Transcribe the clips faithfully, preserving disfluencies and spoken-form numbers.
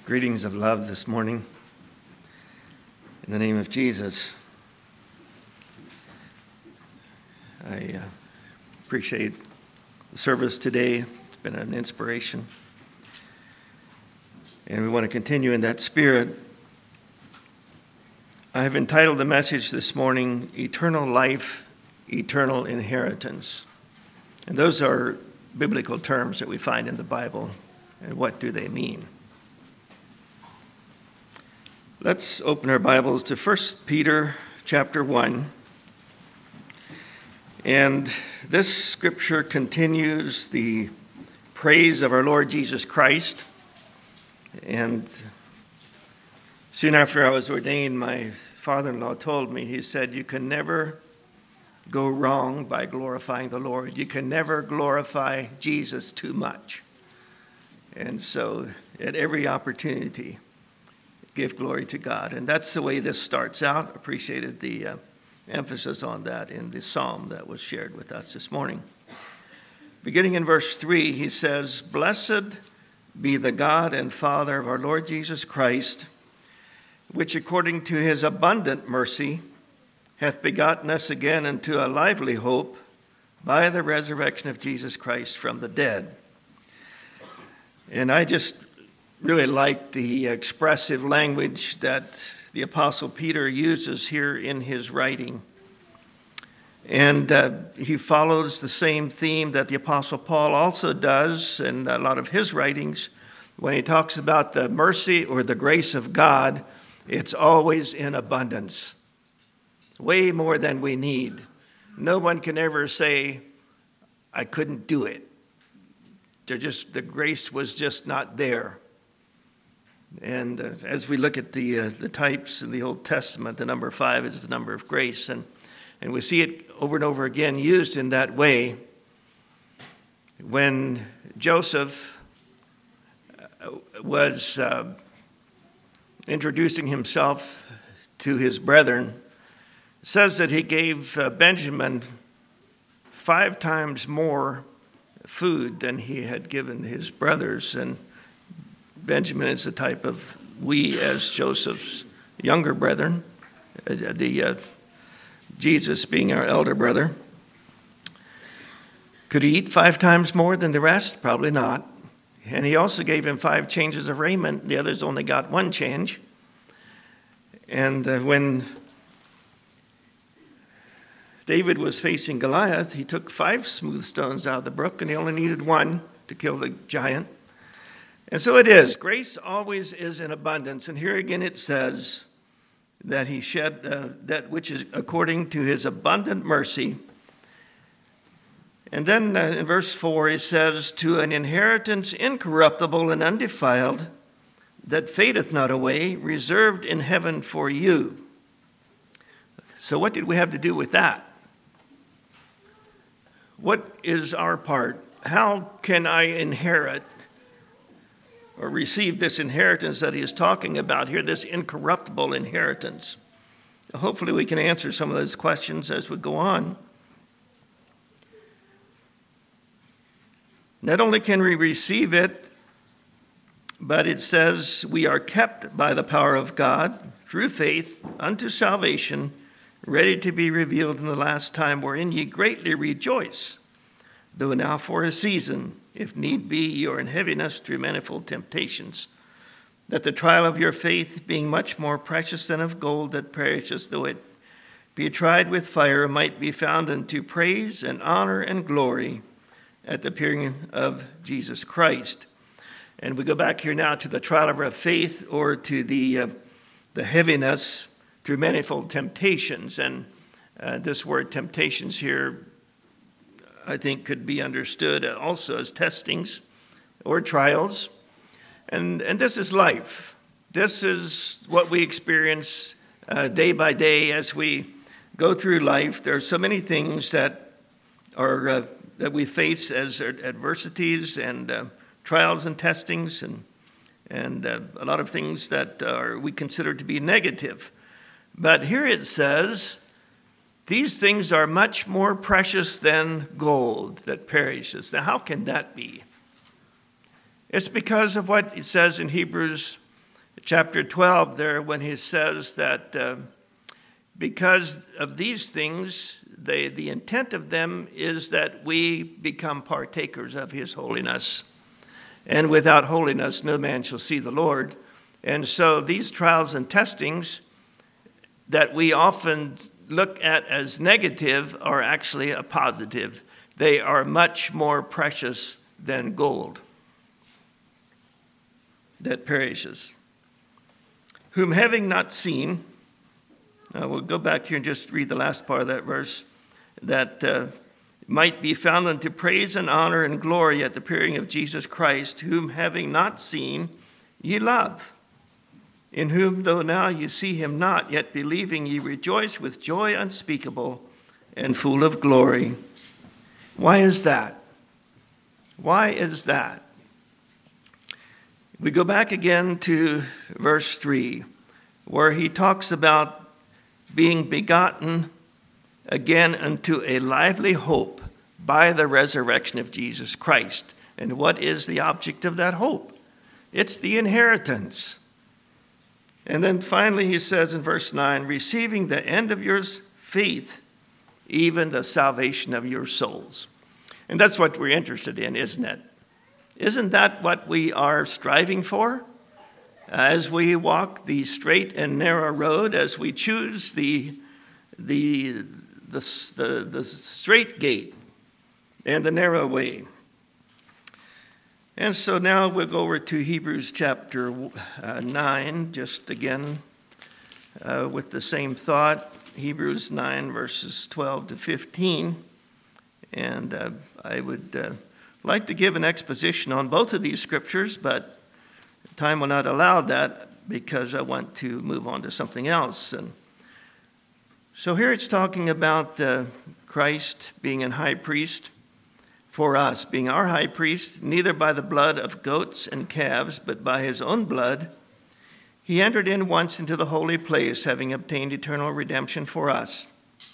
Greetings of love this morning. In the name of Jesus, I uh, appreciate the service today. It's been an inspiration. And we want to continue in that spirit. I have entitled the message this morning, Eternal Life, Eternal Inheritance. And those are biblical terms that we find in the Bible. And what do they mean? Let's open our Bibles to First Peter chapter one. And this scripture continues the praise of our Lord Jesus Christ. And soon after I was ordained, my father-in-law told me, he said, you can never go wrong by glorifying the Lord. You can never glorify Jesus too much. And so at every opportunity, give glory to God. And that's the way this starts out. Appreciated the uh, emphasis on that in the psalm that was shared with us this morning. Beginning in verse three, he says, Blessed be the God and Father of our Lord Jesus Christ, which according to his abundant mercy hath begotten us again unto a lively hope by the resurrection of Jesus Christ from the dead. And I just really like the expressive language that the Apostle Peter uses here in his writing. And uh, he follows the same theme that the Apostle Paul also does in a lot of his writings. When he talks about the mercy or the grace of God, it's always in abundance, way more than we need. No one can ever say, I couldn't do it. They're just, the grace was just not there. And uh, as we look at the uh, the types in the Old Testament, the number five is the number of grace. And, and we see it over and over again used in that way. When Joseph was uh, introducing himself to his brethren, it says that he gave uh, Benjamin five times more food than he had given his brothers. And Benjamin is the type of we as Joseph's younger brethren, the uh, Jesus being our elder brother. Could he eat five times more than the rest? Probably not. And he also gave him five changes of raiment. The others only got one change. And uh, when David was facing Goliath, he took five smooth stones out of the brook, and he only needed one to kill the giant. And so it is. Grace always is in abundance. And here again it says that he shed uh, that which is according to his abundant mercy. And then uh, in verse four he says, to an inheritance incorruptible and undefiled, that fadeth not away, reserved in heaven for you. So what did we have to do with that? What is our part? How can I inherit or receive this inheritance that he is talking about here, this incorruptible inheritance? Hopefully we can answer some of those questions as we go on. Not only can we receive it, but it says we are kept by the power of God through faith unto salvation, ready to be revealed in the last time, wherein ye greatly rejoice, though now for a season, if need be, you are in heaviness through manifold temptations, that the trial of your faith, being much more precious than of gold that perishes, though it be tried with fire, might be found unto praise and honor and glory at the appearing of Jesus Christ. And we go back here now to the trial of our faith, or to the uh, the heaviness through manifold temptations. And uh, this word temptations here, I think, could be understood also as testings or trials. And, and this is life. This is what we experience uh, day by day as we go through life. There are so many things that are uh, that we face as adversities and uh, trials and testings, and and uh, a lot of things that are we consider to be negative. But here it says, these things are much more precious than gold that perishes. Now, how can that be? It's because of what it says in Hebrews chapter twelve there when he says that uh, because of these things, they, the intent of them is that we become partakers of his holiness. And without holiness, no man shall see the Lord. And so these trials and testings that we often look at as negative are actually a positive. They are much more precious than gold that perishes. Whom having not seen, uh, we'll go back here and just read the last part of that verse, that uh, might be found unto praise and honor and glory at the appearing of Jesus Christ, whom having not seen, ye love, in whom though now ye see him not, yet believing ye rejoice with joy unspeakable and full of glory. Why is that? Why is that? We go back again to verse three, where he talks about being begotten again unto a lively hope by the resurrection of Jesus Christ. And what is the object of that hope? It's the inheritance. And then finally he says in verse nine, receiving the end of your faith, even the salvation of your souls. And that's what we're interested in, isn't it? Isn't that what we are striving for? As we walk the straight and narrow road, as we choose the, the, the, the, the straight gate and the narrow way. And so now we'll go over to Hebrews chapter uh, nine, just again uh, with the same thought. Hebrews nine, verses twelve to fifteen. And uh, I would uh, like to give an exposition on both of these scriptures, but time will not allow that because I want to move on to something else. And so here it's talking about uh, Christ being a high priest for us, being our high priest, neither by the blood of goats and calves, but by his own blood. He entered in once into the holy place, having obtained eternal redemption for us.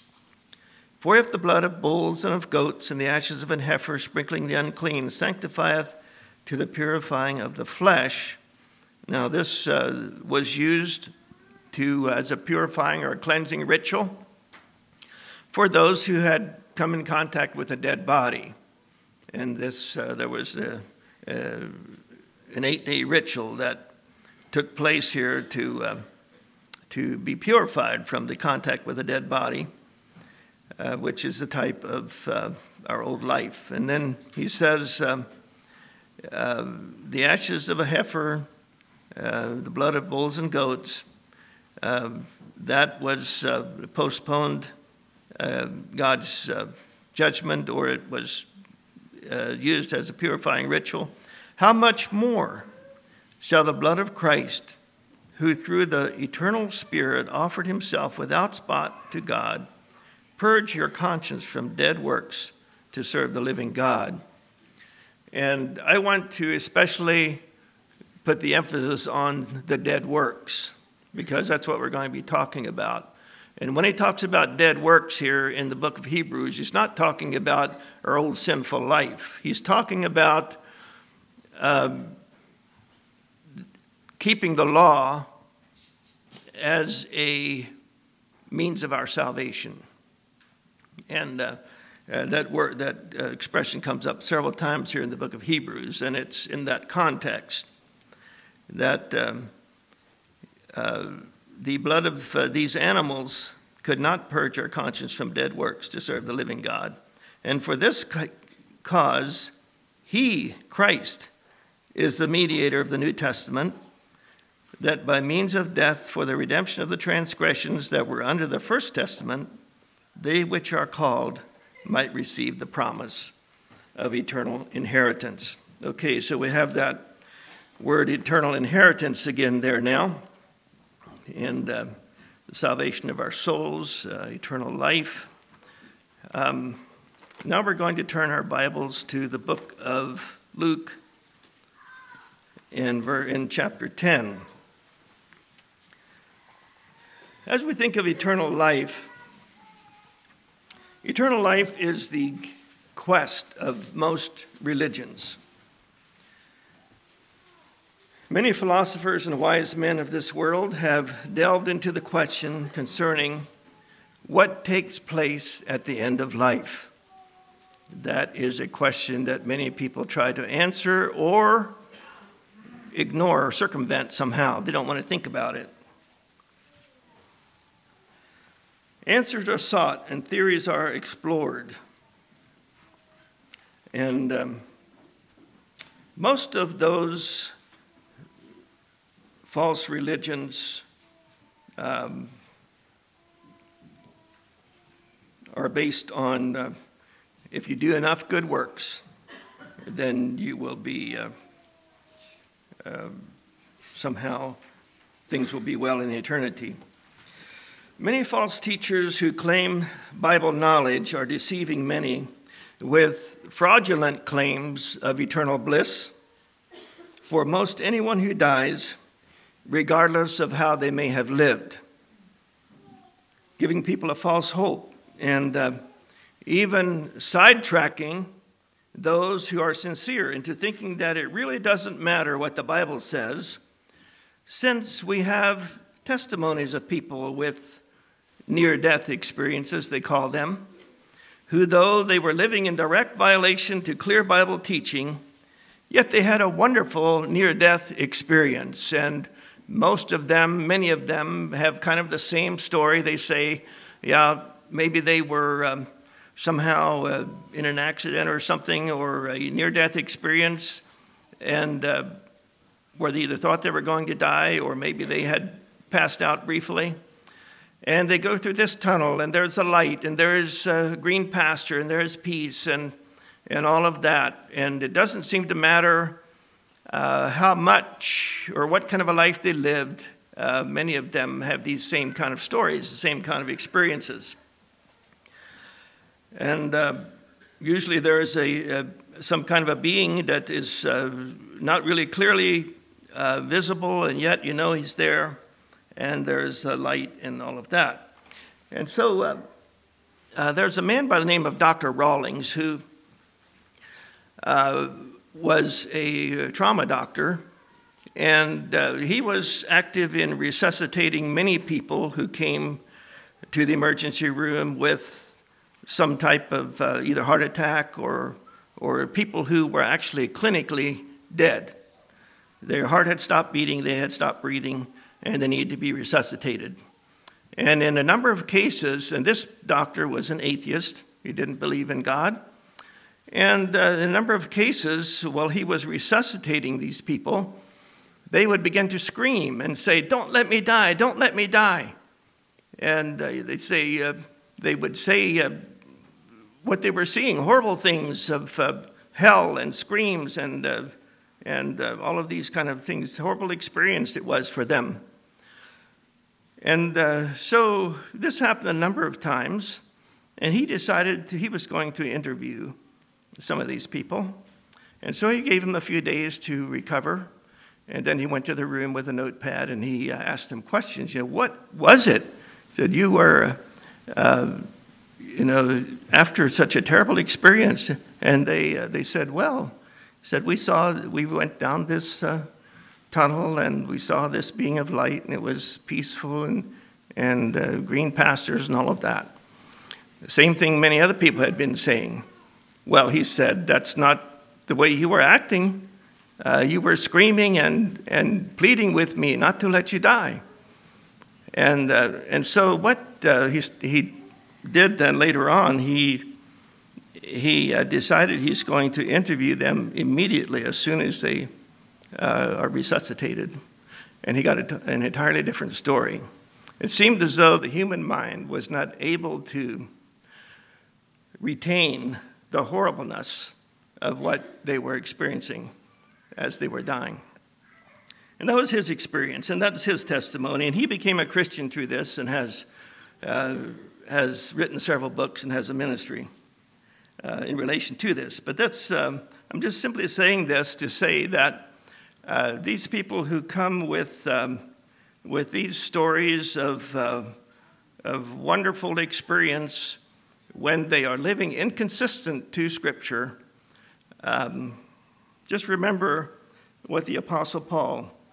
For if the blood of bulls and of goats and the ashes of an heifer, sprinkling the unclean, sanctifieth to the purifying of the flesh. Now this uh, was used to as a purifying or cleansing ritual for those who had come in contact with a dead body. And this uh, there was a, a, an eight-day ritual that took place here to uh, to be purified from the contact with a dead body, uh, which is the type of uh, our old life. And then he says, um, uh, the ashes of a heifer, uh, the blood of bulls and goats, uh, that was uh, postponed uh, God's uh, judgment, or it was uh, used as a purifying ritual. How much more shall the blood of Christ, who through the eternal Spirit offered himself without spot to God, purge your conscience from dead works to serve the living God? And I want to especially put the emphasis on the dead works, because that's what we're going to be talking about. And when he talks about dead works here in the book of Hebrews, he's not talking about our old sinful life. He's talking about um, keeping the law as a means of our salvation. And uh, uh, that word, that uh, expression comes up several times here in the book of Hebrews, and it's in that context that um, uh, the blood of uh, these animals could not purge our conscience from dead works to serve the living God. And for this cause, he, Christ, is the mediator of the New Testament, that by means of death for the redemption of the transgressions that were under the first testament, they which are called might receive the promise of eternal inheritance. Okay, so we have that word eternal inheritance again there now. And uh, the salvation of our souls, uh, eternal life. Um, now we're going to turn our Bibles to the book of Luke in, ver- in chapter ten. As we think of eternal life, eternal life is the quest of most religions. Many philosophers and wise men of this world have delved into the question concerning what takes place at the end of life. That is a question that many people try to answer or ignore or circumvent somehow. They don't want to think about it. Answers are sought and theories are explored. And um, most of those false religions um, are based on uh, if you do enough good works, then you will be uh, uh, somehow things will be well in eternity. Many false teachers who claim Bible knowledge are deceiving many with fraudulent claims of eternal bliss for most anyone who dies, regardless of how they may have lived, giving people a false hope and uh, even sidetracking those who are sincere into thinking that it really doesn't matter what the Bible says, since we have testimonies of people with near-death experiences, they call them, who, though they were living in direct violation to clear Bible teaching, yet they had a wonderful near-death experience. And most of them, many of them, have kind of the same story. They say, yeah, maybe they were um, somehow uh, in an accident or something, or a near-death experience, and uh, where they either thought they were going to die, or maybe they had passed out briefly. And they go through this tunnel, and there's a light, and there's uh, green pasture, and there's peace, and and all of that. And it doesn't seem to matter uh, how much or what kind of a life they lived. Uh, many of them have these same kind of stories, the same kind of experiences. And uh, usually there is a, a some kind of a being that is uh, not really clearly uh, visible, and yet you know he's there. And there's a light and all of that. And so uh, uh, there's a man by the name of Doctor Rawlings who uh, was a trauma doctor, and uh, he was active in resuscitating many people who came to the emergency room with some type of uh, either heart attack or, or people who were actually clinically dead. Their heart had stopped beating, they had stopped breathing, and they needed to be resuscitated. And in a number of cases, and this doctor was an atheist, he didn't believe in God, and uh, in a number of cases, while he was resuscitating these people, they would begin to scream and say, "Don't let me die, don't let me die." And uh, they'd say, uh, they would say uh, what they were seeing, horrible things of uh, hell and screams and, uh, and uh, all of these kind of things, horrible experience it was for them. And uh, so this happened a number of times, and he decided to, he was going to interview some of these people. And so he gave them a few days to recover, and then he went to the room with a notepad, and he uh, asked them questions. You know, what was it? He said, you were, uh, you know, after such a terrible experience. And they uh, they said, well, he said, we saw, we went down this uh, tunnel, and we saw this being of light, and it was peaceful and and uh, green pastures and all of that. The same thing many other people had been saying. Well, he said, that's not the way you were acting. Uh, you were screaming and, and pleading with me not to let you die. And uh, and so what uh, he he did then later on, he he uh, decided he's going to interview them immediately as soon as they Uh, are resuscitated. And he got a, an entirely different story. It seemed as though the human mind was not able to retain the horribleness of what they were experiencing as they were dying. And that was his experience, and that's his testimony. And he became a Christian through this and has, uh, has written several books and has a ministry uh, in relation to this. But that's, um, I'm just simply saying this to say that Uh, these people who come with um, with these stories of uh, of wonderful experience when they are living inconsistent to Scripture, um, just remember what the Apostle Paul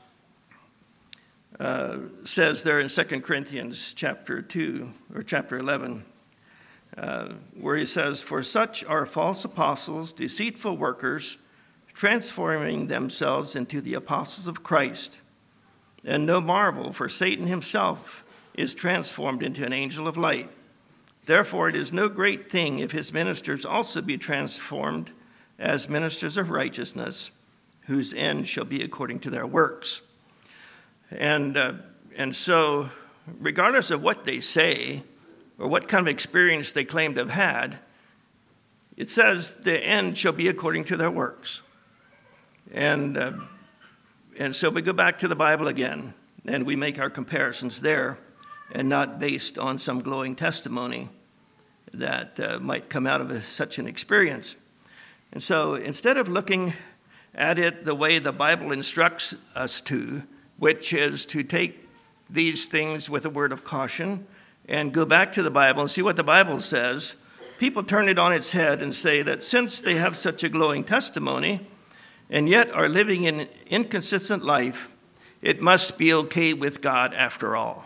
uh, says there in Second Corinthians chapter two or chapter eleven, uh, where he says, "For such are false apostles, deceitful workers, transforming themselves into the apostles of Christ. And no marvel, for Satan himself is transformed into an angel of light. Therefore it is no great thing if his ministers also be transformed as ministers of righteousness, whose end shall be according to their works." And, uh, and so, regardless of what they say or what kind of experience they claim to have had, it says the end shall be according to their works. And, uh, and so we go back to the Bible again, and we make our comparisons there, and not based on some glowing testimony that uh, might come out of a, such an experience. And so instead of looking at it the way the Bible instructs us to, which is to take these things with a word of caution and go back to the Bible and see what the Bible says, people turn it on its head and say that since they have such a glowing testimony and yet are living an inconsistent life, it must be okay with God after all.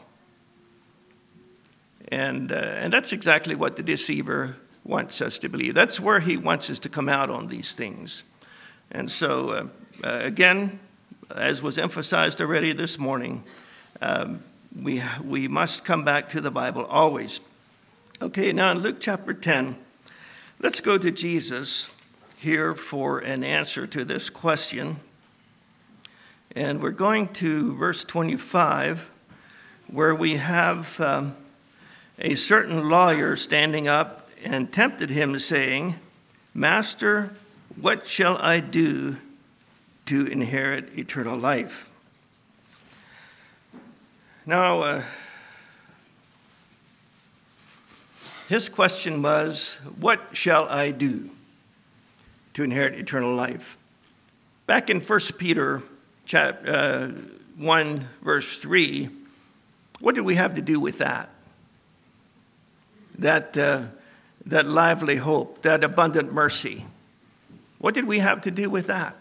And, uh, and that's exactly what the deceiver wants us to believe. That's where he wants us to come out on these things. And so, uh, uh, again, as was emphasized already this morning, um, we, we must come back to the Bible always. Okay, now in Luke chapter ten, let's go to Jesus here for an answer to this question. And we're going to verse twenty-five, where we have um, a certain lawyer standing up and tempted him, saying, "Master, what shall I do to inherit eternal life?" Now, uh, his question was, what shall I do to inherit eternal life? Back in First Peter chapter, uh, one, verse three, what did we have to do with that? That, uh, that lively hope, that abundant mercy. What did we have to do with that?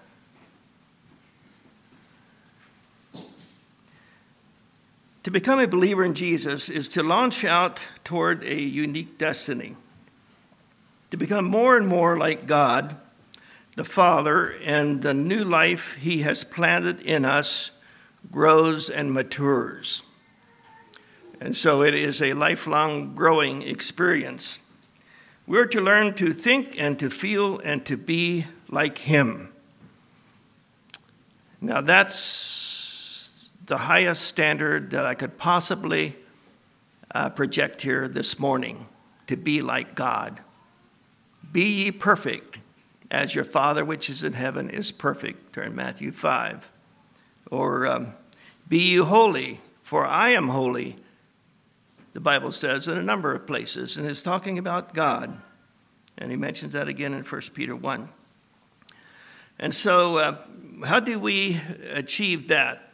To become a believer in Jesus is to launch out toward a unique destiny, to become more and more like God, the Father, and the new life he has planted in us grows and matures. And so it is a lifelong growing experience. We're to learn to think and to feel and to be like him. Now that's the highest standard that I could possibly uh, project here this morning, to be like God. Be ye perfect, as your Father which is in heaven is perfect, turn Matthew five. Or um, be ye holy, for I am holy, the Bible says in a number of places, and is talking about God. And he mentions that again in First Peter one. And so uh, how do we achieve that?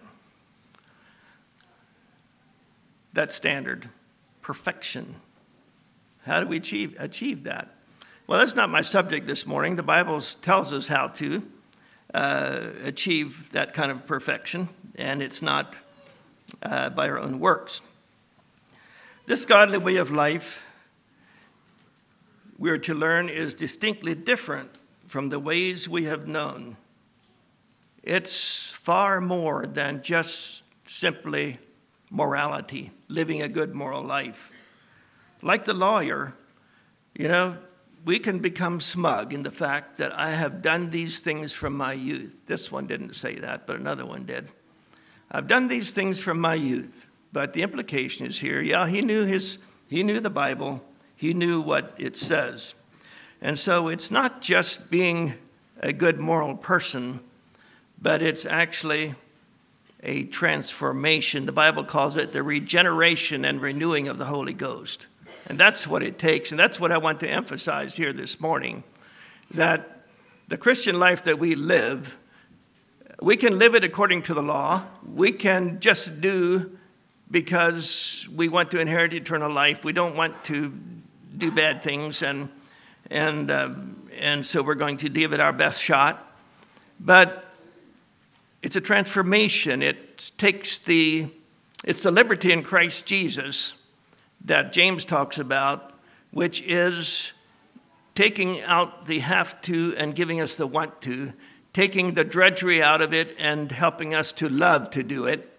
That standard, perfection. How do we achieve, achieve that? Well, that's not my subject this morning. The Bible tells us how to uh, achieve that kind of perfection, and it's not uh, by our own works. This godly way of life we are to learn is distinctly different from the ways we have known. It's far more than just simply morality, living a good moral life. Like the lawyer, you know, we can become smug in the fact that I have done these things from my youth. This one didn't say that, but another one did. I've done these things from my youth. But the implication is here, yeah, he knew his, he knew the Bible. He knew what it says. And so it's not just being a good moral person, but it's actually a transformation. The Bible calls it the regeneration and renewing of the Holy Ghost. And that's what it takes. And that's what I want to emphasize here this morning, that the Christian life that we live, we can live it according to the law. We can just do because we want to inherit eternal life. We don't want to do bad things, and and uh, and so we're going to give it our best shot. But it's a transformation. It takes the It's the liberty in Christ Jesus that James talks about, which is taking out the have to and giving us the want to, taking the drudgery out of it and helping us to love to do it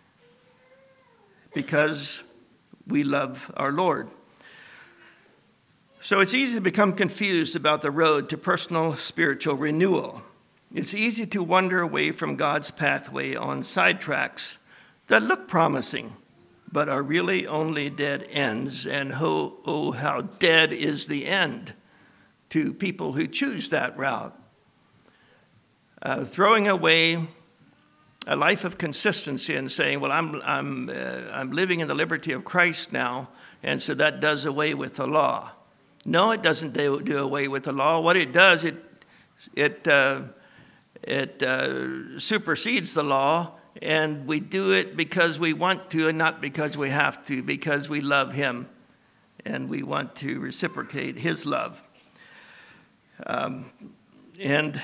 because we love our Lord. So it's easy to become confused about the road to personal spiritual renewal. It's easy to wander away from God's pathway on sidetracks that look promising, but are really only dead ends. And oh, oh, how dead is the end to people who choose that route. Uh, throwing away a life of consistency and saying, well, I'm, I'm, uh, I'm living in the liberty of Christ now, and so that does away with the law. No, it doesn't do, do away with the law. What it does, it, it, uh, it uh, supersedes the law, and we do it because we want to and not because we have to, because we love him and we want to reciprocate his love. Um, and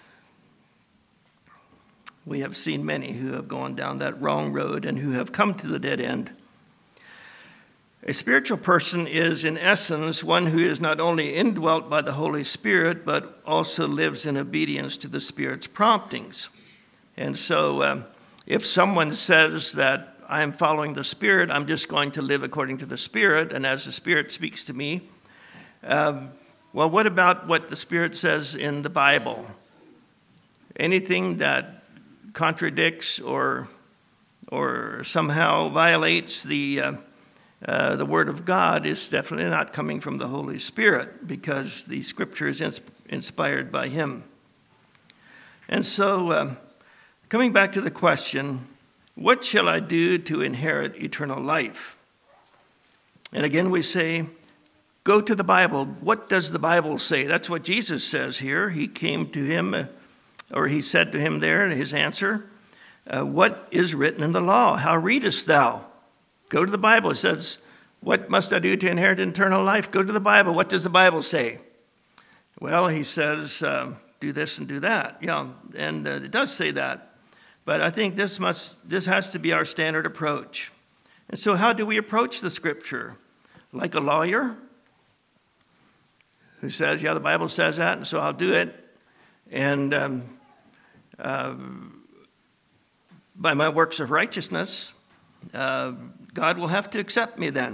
we have seen many who have gone down that wrong road and who have come to the dead end. A spiritual person is, in essence, one who is not only indwelt by the Holy Spirit, but also lives in obedience to the Spirit's promptings. And so um, if someone says that I'm following the Spirit, I'm just going to live according to the Spirit, and as the Spirit speaks to me, um, well, what about what the Spirit says in the Bible? Anything that contradicts or or somehow violates the uh, uh, the Word of God is definitely not coming from the Holy Spirit, because the Scripture is ins- inspired by Him. And so, uh, coming back to the question, what shall I do to inherit eternal life? And again, we say, go to the Bible. What does the Bible say? That's what Jesus says here. He came to him, uh, or he said to him there, his answer, uh, what is written in the law? How readest thou? Go to the Bible. It says, what must I do to inherit eternal life? Go to the Bible. What does the Bible say? Well, he says, uh, do this and do that. Yeah, and uh, it does say that. But I think this must, this has to be our standard approach. And so how do we approach the Scripture? Like a lawyer who says, yeah, the Bible says that, and so I'll do it. And um, uh, by my works of righteousness, uh, God will have to accept me then.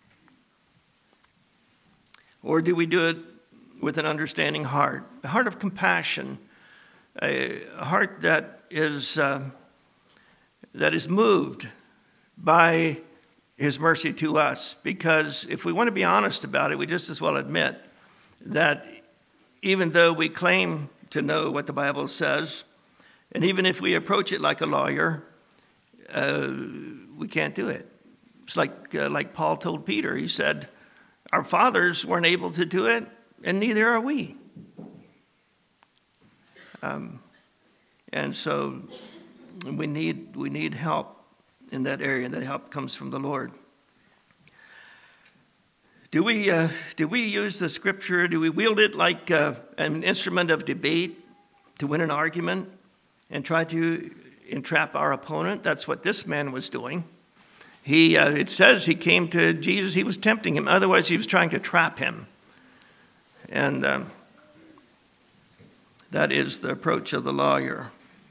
Or do we do it with an understanding heart, a heart of compassion, a heart that is uh, that is moved by his mercy to us? Because if we want to be honest about it, we just as well admit that even though we claim to know what the Bible says, and even if we approach it like a lawyer, uh, we can't do it. It's like uh, like Paul told Peter. He said, our fathers weren't able to do it, and neither are we. Um, and so we need we need help in that area, and that help comes from the Lord. Do we uh, do we use the Scripture? Do we wield it like uh, an instrument of debate to win an argument and try to entrap our opponent? That's what this man was doing. He uh, it says he came to Jesus. He was tempting him. Otherwise, he was trying to trap him. And um, that is the approach of the lawyer.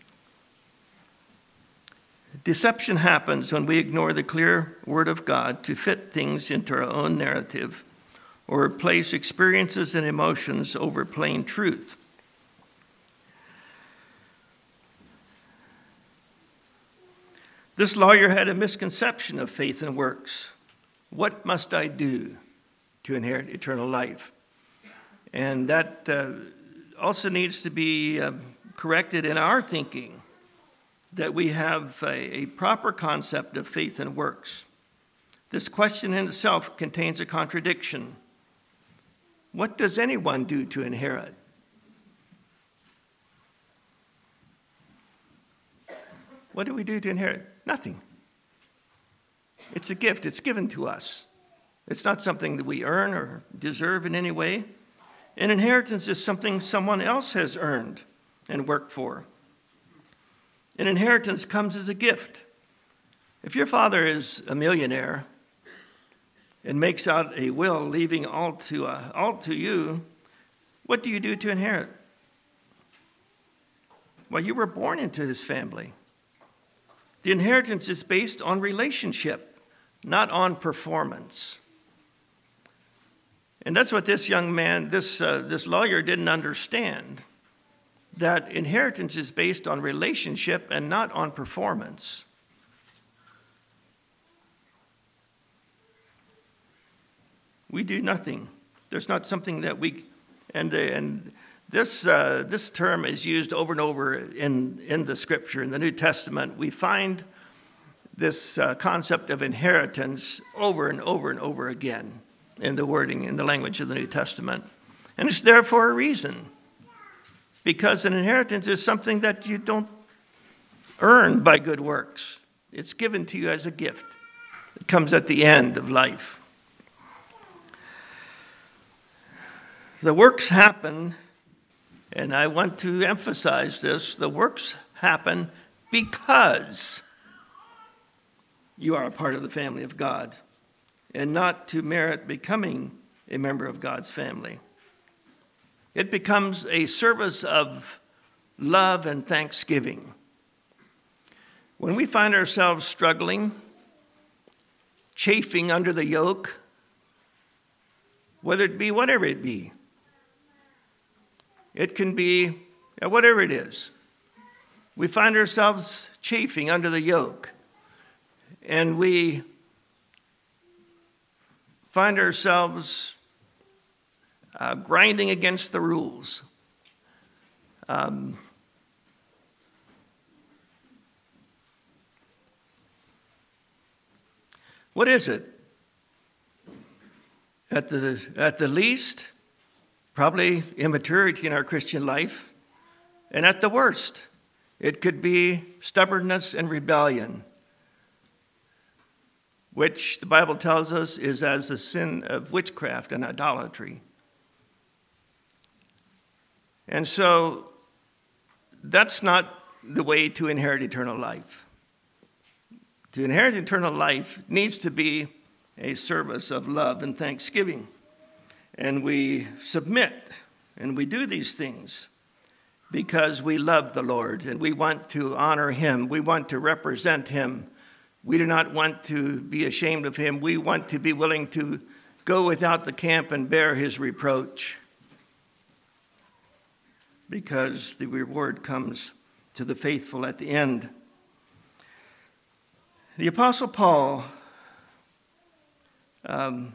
Deception happens when we ignore the clear Word of God to fit things into our own narrative, or place experiences and emotions over plain truth. This lawyer had a misconception of faith and works. What must I do to inherit eternal life? And that uh, also needs to be uh, corrected in our thinking, that we have a, a proper concept of faith and works. This question in itself contains a contradiction. What does anyone do to inherit? What do we do to inherit? Nothing. It's a gift. It's given to us. It's not something that we earn or deserve in any way. An inheritance is something someone else has earned and worked for. An inheritance comes as a gift. If your father is a millionaire and makes out a will leaving all to, uh, all to you, what do you do to inherit? Well, you were born into his family. The inheritance is based on relationship, not on performance. And that's what this young man, this, uh, this lawyer didn't understand, that inheritance is based on relationship and not on performance. We do nothing. There's not something that we, and and this uh, this term is used over and over in, in the Scripture. In the New Testament, we find this uh, concept of inheritance over and over and over again in the wording, in the language of the New Testament. And it's there for a reason. Because an inheritance is something that you don't earn by good works. It's given to you as a gift. It comes at the end of life. The works happen, and I want to emphasize this, the works happen because you are a part of the family of God, and not to merit becoming a member of God's family. It becomes a service of love and thanksgiving. When we find ourselves struggling, chafing under the yoke, whether it be whatever it be, it can be whatever it is. We find ourselves chafing under the yoke, and we find ourselves uh, grinding against the rules. Um, what is it? At the, at the least, probably immaturity in our Christian life. And at the worst, it could be stubbornness and rebellion, which the Bible tells us is as the sin of witchcraft and idolatry. And so that's not the way to inherit eternal life. To inherit eternal life needs to be a service of love and thanksgiving. And we submit and we do these things because we love the Lord and we want to honor him. We want to represent him. We do not want to be ashamed of him. We want to be willing to go without the camp and bear his reproach, because the reward comes to the faithful at the end. The Apostle Paul um,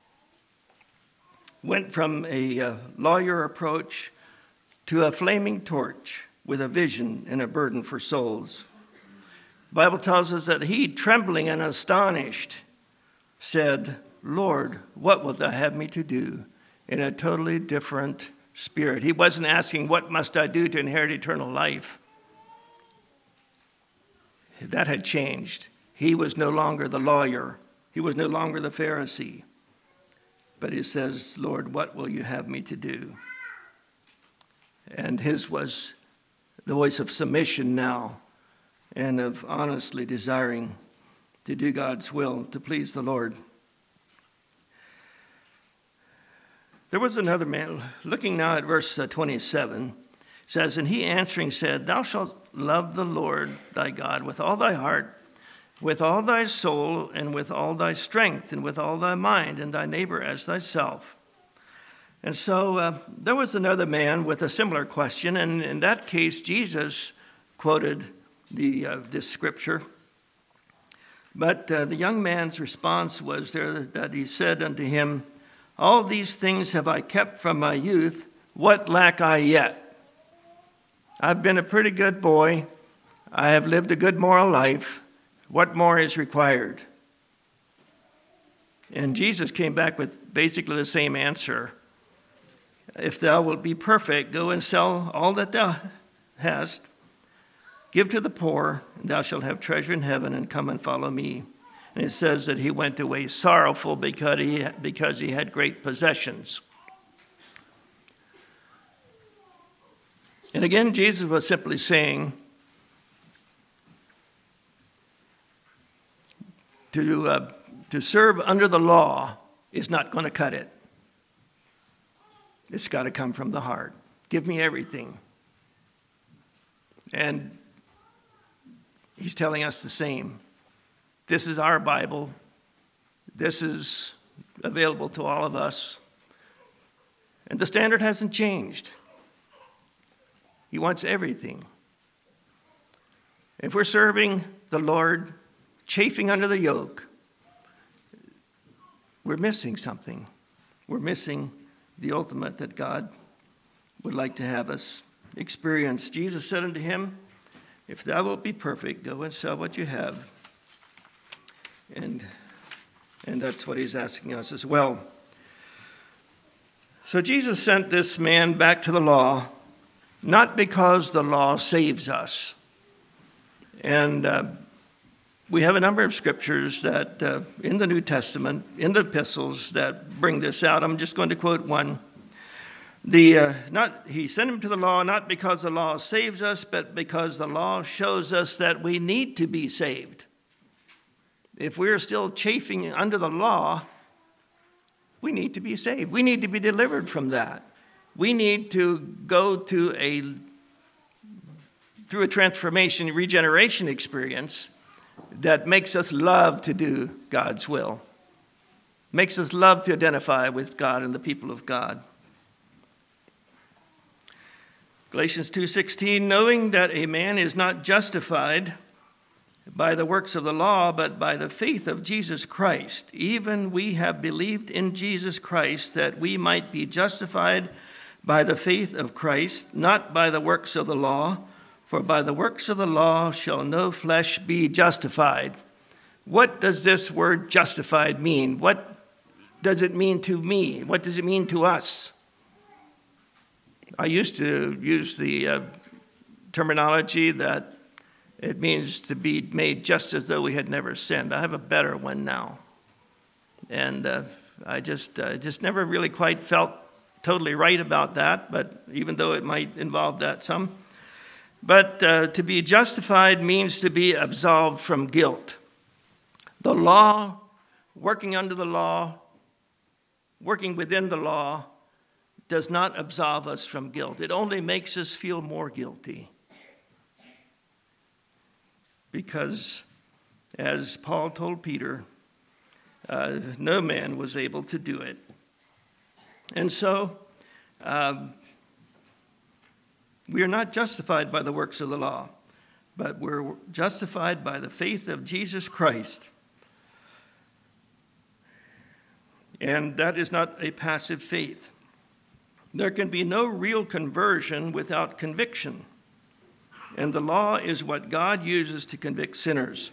went from a uh, lawyer approach to a flaming torch with a vision and a burden for souls. The Bible tells us that he, trembling and astonished, said, "Lord, what wilt thou have me to do?" in a totally different spirit. He wasn't asking, what must I do to inherit eternal life? That had changed. He was no longer the lawyer. He was no longer the Pharisee. But he says, "Lord, what will you have me to do?" And his was the voice of submission now, and of honestly desiring to do God's will, to please the Lord. There was another man, looking now at verse twenty-seven, says, "And he answering said, Thou shalt love the Lord thy God with all thy heart, with all thy soul, and with all thy strength, and with all thy mind, and thy neighbor as thyself." And so uh, there was another man with a similar question, and in that case, Jesus quoted the uh, this scripture. But uh, the young man's response was there that he said unto him, "All these things have I kept from my youth. What lack I yet? I've been a pretty good boy. I have lived a good moral life. What more is required?" And Jesus came back with basically the same answer. "If thou wilt be perfect, go and sell all that thou hast, give to the poor, and thou shalt have treasure in heaven, and come and follow me." And it says that he went away sorrowful because he, because he had great possessions. And again, Jesus was simply saying, to, uh, to serve under the law is not going to cut it. It's got to come from the heart. Give me everything. And he's telling us the same. This is our Bible. This is available to all of us. And the standard hasn't changed. He wants everything. If we're serving the Lord, chafing under the yoke, we're missing something. We're missing the ultimate that God would like to have us experience. Jesus said unto him, if thou wilt be perfect, go and sell what you have. And, and that's what he's asking us as well. So Jesus sent this man back to the law, not because the law saves us. And uh, we have a number of scriptures that uh, in the New Testament, in the epistles, that bring this out. I'm just going to quote one. The uh, not he sent him to the law not because the law saves us, but because the law shows us that we need to be saved. If we're still chafing under the law, we need to be saved. We need to be delivered from that. We need to go to a through a transformation, regeneration experience that makes us love to do God's will, makes us love to identify with God and the people of God. Galatians two sixteen, knowing that a man is not justified by the works of the law, but by the faith of Jesus Christ. Even we have believed in Jesus Christ, that we might be justified by the faith of Christ, not by the works of the law. For by the works of the law shall no flesh be justified. What does this word justified mean? What does it mean to me? What does it mean to us? I used to use the uh, terminology that it means to be made just as though we had never sinned. I have a better one now. And uh, I just, uh, just never really quite felt totally right about that, but even though it might involve that some. But uh, to be justified means to be absolved from guilt. The law, working under the law, working within the law, does not absolve us from guilt. It only makes us feel more guilty. Because, as Paul told Peter, uh, no man was able to do it. And so, um, we are not justified by the works of the law, but we're justified by the faith of Jesus Christ. And that is not a passive faith. There can be no real conversion without conviction. And the law is what God uses to convict sinners.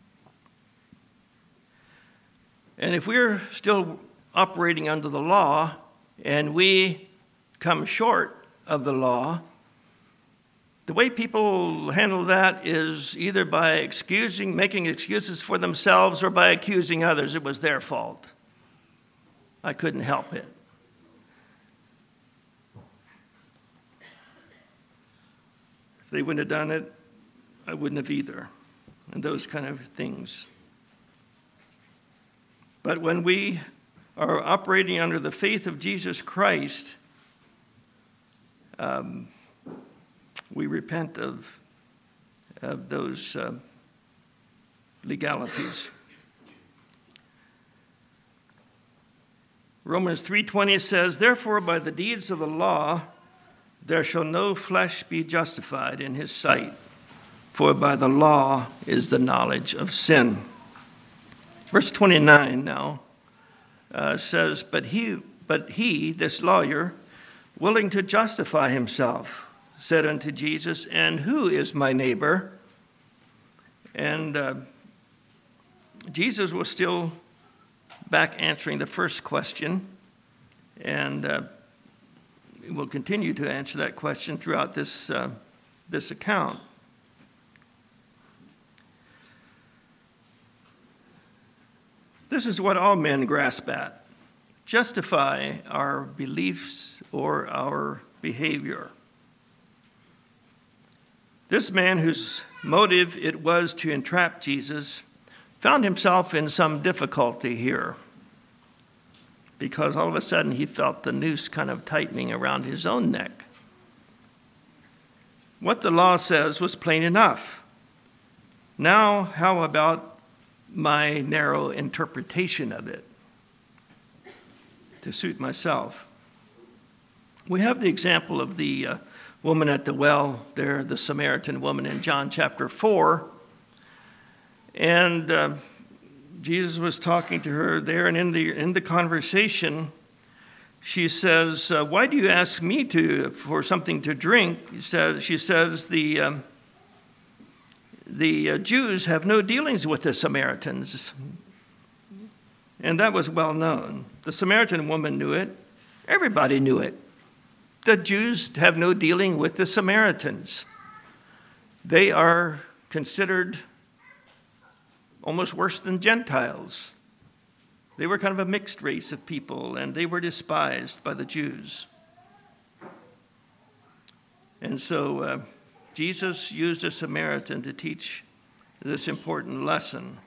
And if we're still operating under the law and we come short of the law, the way people handle that is either by excusing, making excuses for themselves, or by accusing others it was their fault. I couldn't help it. If they wouldn't have done it, I wouldn't have either. And those kind of things. But when we are operating under the faith of Jesus Christ, um, we repent of, of those uh, legalities. Romans three twenty says, therefore by the deeds of the law there shall no flesh be justified in his sight, for by the law is the knowledge of sin. Verse twenty-nine now uh, says, but he, but he, this lawyer, willing to justify himself, said unto Jesus, and who is my neighbor? And uh, Jesus was still back answering the first question, and uh, we'll continue to answer that question throughout this, uh, this account. This is what all men grasp at: justify our beliefs or our behavior. This man, whose motive it was to entrap Jesus, found himself in some difficulty here, because all of a sudden he felt the noose kind of tightening around his own neck. What the law says was plain enough. Now, how about my narrow interpretation of it to suit myself? We have the example of the uh, woman at the well there, the Samaritan woman in John chapter four. And uh, Jesus was talking to her there, and in the in the conversation, she says, uh, "Why do you ask me to for something to drink?" He says, she says, "The um, the uh, Jews have no dealings with the Samaritans," and that was well known. The Samaritan woman knew it. Everybody knew it. The Jews have no dealing with the Samaritans. They are considered almost worse than Gentiles. They were kind of a mixed race of people, and they were despised by the Jews. And so uh, Jesus used a Samaritan to teach this important lesson.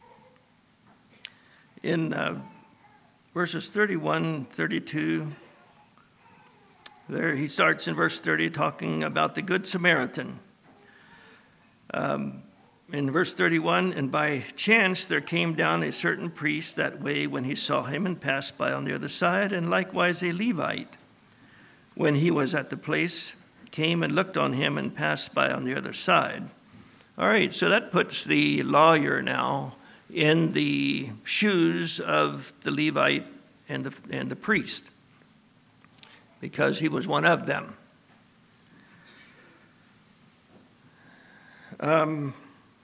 In uh, verses thirty-one, thirty-two, there he starts in verse thirty talking about the Good Samaritan. Um, In verse thirty-one, "And by chance there came down a certain priest that way when he saw him and passed by on the other side, and likewise a Levite, when he was at the place, came and looked on him and passed by on the other side." All right, so that puts the lawyer now in the shoes of the Levite and the, and the priest, because he was one of them. Um...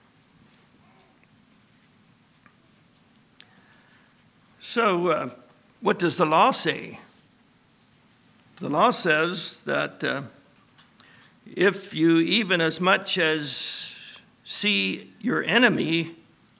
So, uh, what does the law say? The law says that uh, if you even as much as see your enemy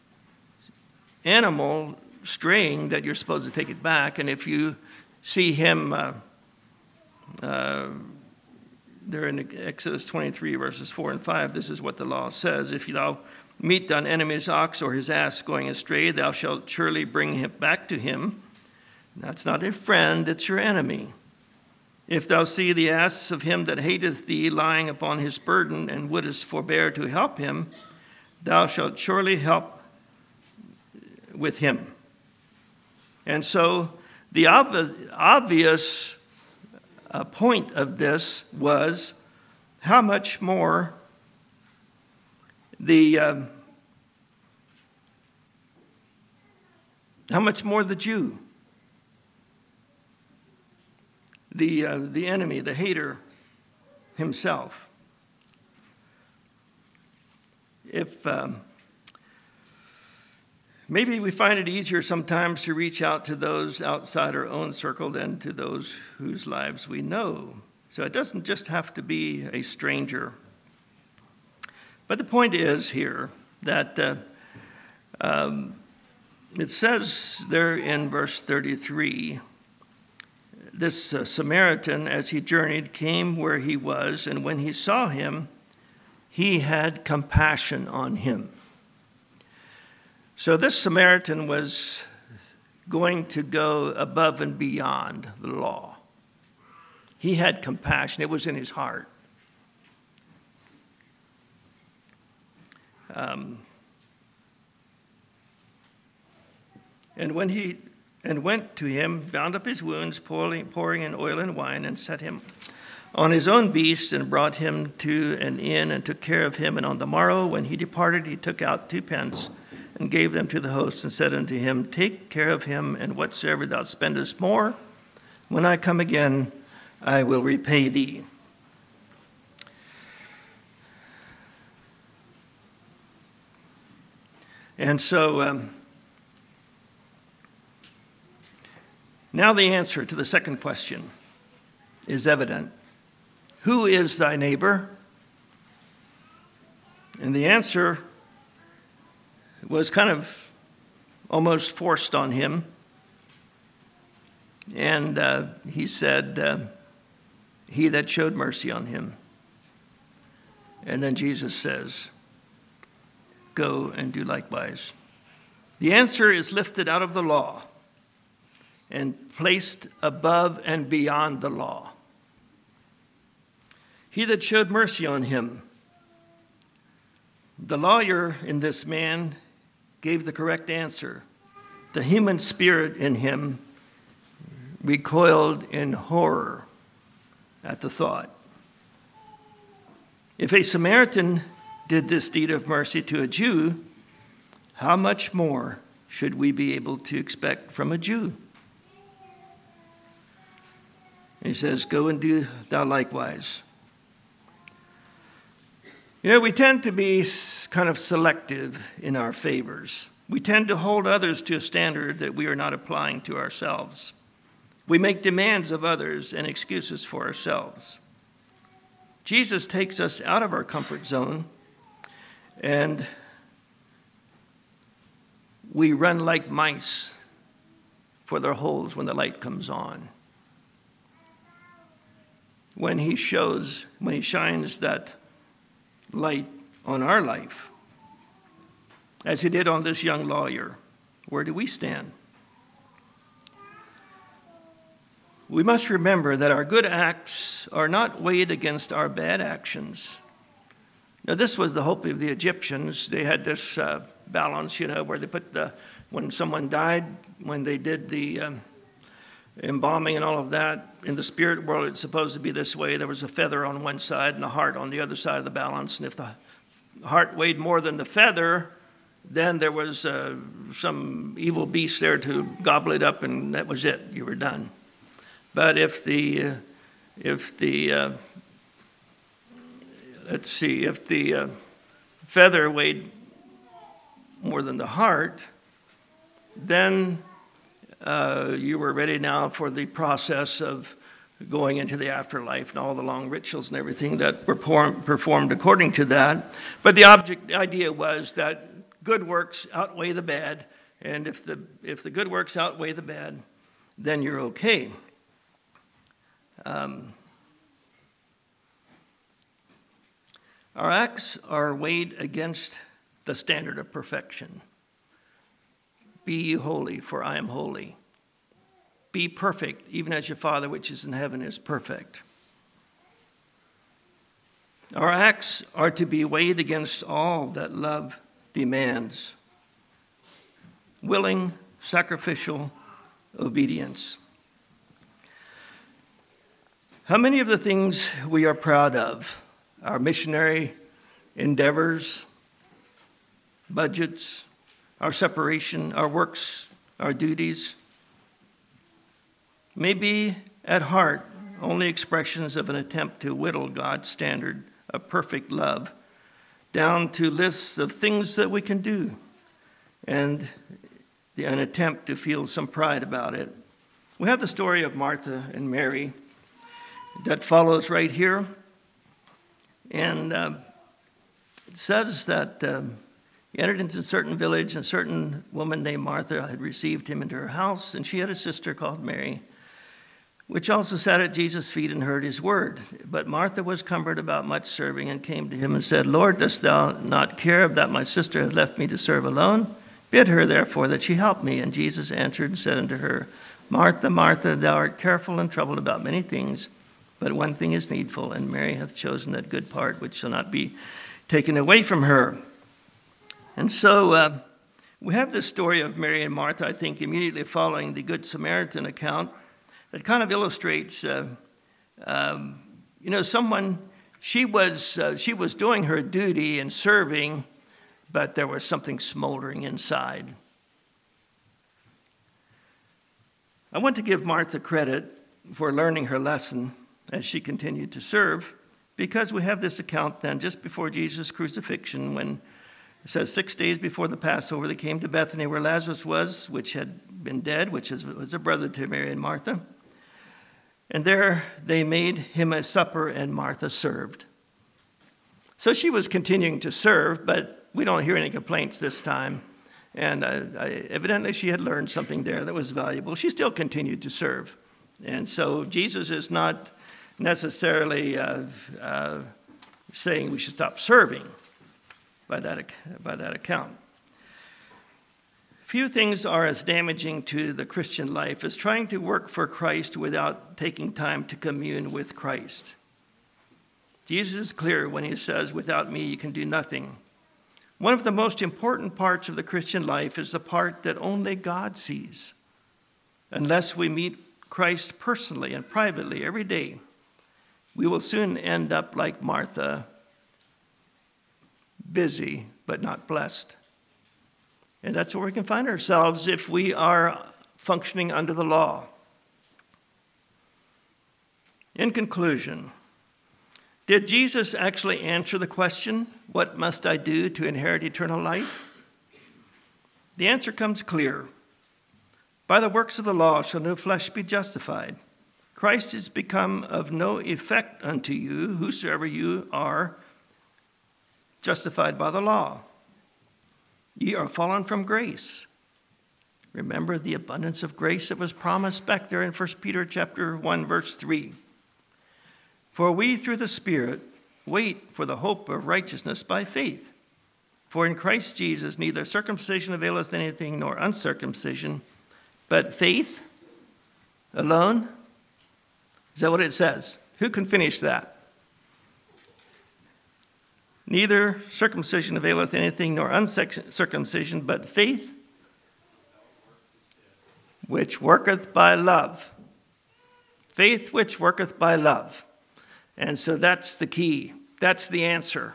animal straying, that you're supposed to take it back. And if you see him, uh, uh, there in Exodus twenty-three, verses four and five, this is what the law says: "If thou meet thine enemy's ox or his ass going astray, thou shalt surely bring him back to him." That's not a friend, it's your enemy. "If thou see the ass of him that hateth thee lying upon his burden, and wouldest forbear to help him, thou shalt surely help with him." And so the ob- obvious uh, point of this was how much more The uh, how much more the Jew, the uh, the enemy, the hater himself. If um, maybe we find it easier sometimes to reach out to those outside our own circle than to those whose lives we know. So it doesn't just have to be a stranger. But the point is here that uh, um, it says there in verse thirty-three, this uh, Samaritan, as he journeyed, came where he was, and when he saw him, he had compassion on him. So this Samaritan was going to go above and beyond the law. He had compassion. It was in his heart. Um, and when he and went to him, bound up his wounds, pouring, pouring in oil and wine, and set him on his own beast, and brought him to an inn, and took care of him. And on the morrow, when he departed, he took out two pence, and gave them to the host, and said unto him, "Take care of him, and whatsoever thou spendest more, when I come again, I will repay thee." And so um, now the answer to the second question is evident. Who is thy neighbor? And the answer was kind of almost forced on him. And uh, he said, uh, "He that showed mercy on him." And then Jesus says, "Go and do likewise." The answer is lifted out of the law and placed above and beyond the law. He that showed mercy on him. The lawyer in this man gave the correct answer. The human spirit in him recoiled in horror at the thought. If a Samaritan did this deed of mercy to a Jew, how much more should we be able to expect from a Jew? He says, go and do thou likewise. You know, we tend to be kind of selective in our favors. We tend to hold others to a standard that we are not applying to ourselves. We make demands of others and excuses for ourselves. Jesus takes us out of our comfort zone, and we run like mice for their holes when the light comes on. When he shows, when he shines that light on our life, as he did on this young lawyer, where do we stand? We must remember that our good acts are not weighed against our bad actions. Now, this was the hope of the Egyptians. They had this uh, balance, you know, where they put the, when someone died, when they did the um, embalming and all of that, in the spirit world, it's supposed to be this way. There was a feather on one side and a heart on the other side of the balance. And if the heart weighed more than the feather, then there was uh, some evil beast there to gobble it up, and that was it. You were done. But if the, uh, if the, uh, let's see, if the uh, feather weighed more than the heart, then uh, you were ready now for the process of going into the afterlife and all the long rituals and everything that were performed according to that. But the object, the idea was that good works outweigh the bad, and if the if the good works outweigh the bad, then you're okay. Um, our acts are weighed against the standard of perfection. Be ye holy, for I am holy. Be perfect, even as your Father which is in heaven is perfect. Our acts are to be weighed against all that love demands. Willing, sacrificial obedience. How many of the things we are proud of, our missionary endeavors, budgets, our separation, our works, our duties, may be at heart only expressions of an attempt to whittle God's standard of perfect love down to lists of things that we can do, and an attempt to feel some pride about it. We have the story of Martha and Mary that follows right here. And uh, it says that um, he entered into a certain village, and a certain woman named Martha had received him into her house, and she had a sister called Mary, which also sat at Jesus' feet and heard his word. But Martha was cumbered about much serving, and came to him and said, Lord, dost thou not care that my sister hath left me to serve alone? Bid her therefore that she help me. And Jesus answered and said unto her, Martha, Martha, thou art careful and troubled about many things, but one thing is needful, and Mary hath chosen that good part which shall not be taken away from her. And so uh, we have this story of Mary and Martha, I think, immediately following the Good Samaritan account, that kind of illustrates, uh, um, you know, someone, she was uh, she was doing her duty and serving, but there was something smoldering inside. I want to give Martha credit for learning her lesson as she continued to serve, because we have this account then just before Jesus' crucifixion, when it says six days before the Passover, they came to Bethany where Lazarus was, which had been dead, which was a brother to Mary and Martha. And there they made him a supper, and Martha served. So she was continuing to serve, but we don't hear any complaints this time. And uh, I, evidently she had learned something there that was valuable. She still continued to serve. And so Jesus is not necessarily uh, uh, saying we should stop serving by that, by that account. Few things are as damaging to the Christian life as trying to work for Christ without taking time to commune with Christ. Jesus is clear when he says, "Without me you can do nothing." One of the most important parts of the Christian life is the part that only God sees. Unless we meet Christ personally and privately every day, we will soon end up like Martha, busy but not blessed. And that's where we can find ourselves if we are functioning under the law. In conclusion, did Jesus actually answer the question, "What must I do to inherit eternal life?" The answer comes clear. By the works of the law shall no flesh be justified. Christ is become of no effect unto you, whosoever you are justified by the law. Ye are fallen from grace. Remember the abundance of grace that was promised back there in First Peter chapter one, verse three. For we through the Spirit wait for the hope of righteousness by faith. For in Christ Jesus neither circumcision availeth anything nor uncircumcision, but faith alone. Is that what it says? Who can finish that? Neither circumcision availeth anything nor uncircumcision, but faith which worketh by love. Faith which worketh by love. And so that's the key. That's the answer.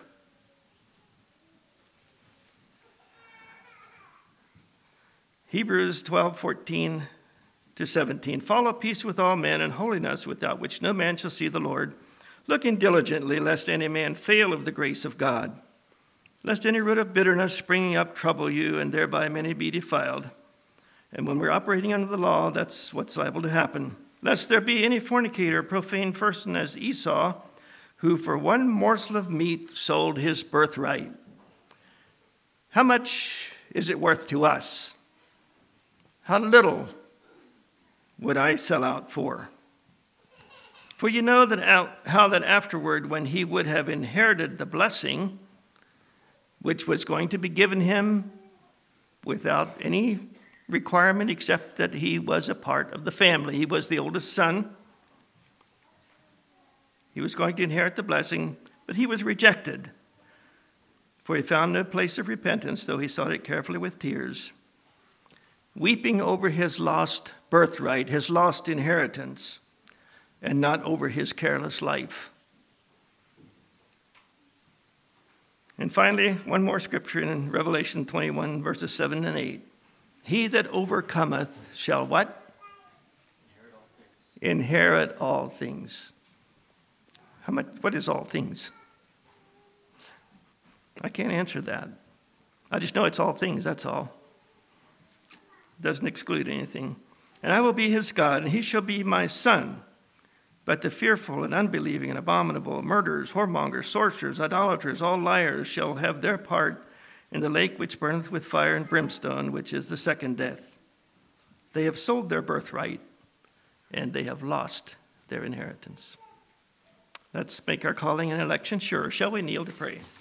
Hebrews twelve, fourteen to seventeen. Follow peace with all men and holiness, without which no man shall see the Lord. Looking diligently, lest any man fail of the grace of God. Lest any root of bitterness springing up trouble you, and thereby many be defiled. And when we're operating under the law, that's what's liable to happen. Lest there be any fornicator, profane person as Esau, who for one morsel of meat sold his birthright. How much is it worth to us? How little would I sell out for? For you know that out, how that afterward, when he would have inherited the blessing, which was going to be given him without any requirement except that he was a part of the family. He was the oldest son. He was going to inherit the blessing, but he was rejected. For he found no place of repentance, though he sought it carefully with tears. Weeping over his lost birthright, his lost inheritance, and not over his careless life. And finally, one more scripture in Revelation twenty-one, verses seven and eight. He that overcometh shall what? Inherit all things. Inherit all things. How much? What is all things? I can't answer that. I just know it's all things, that's all. Doesn't exclude anything. And I will be his God, and he shall be my son. But the fearful and unbelieving and abominable, murderers, whoremongers, sorcerers, idolaters, all liars shall have their part in the lake which burneth with fire and brimstone, which is the second death. They have sold their birthright, and they have lost their inheritance. Let's make our calling and election sure. Shall we kneel to pray?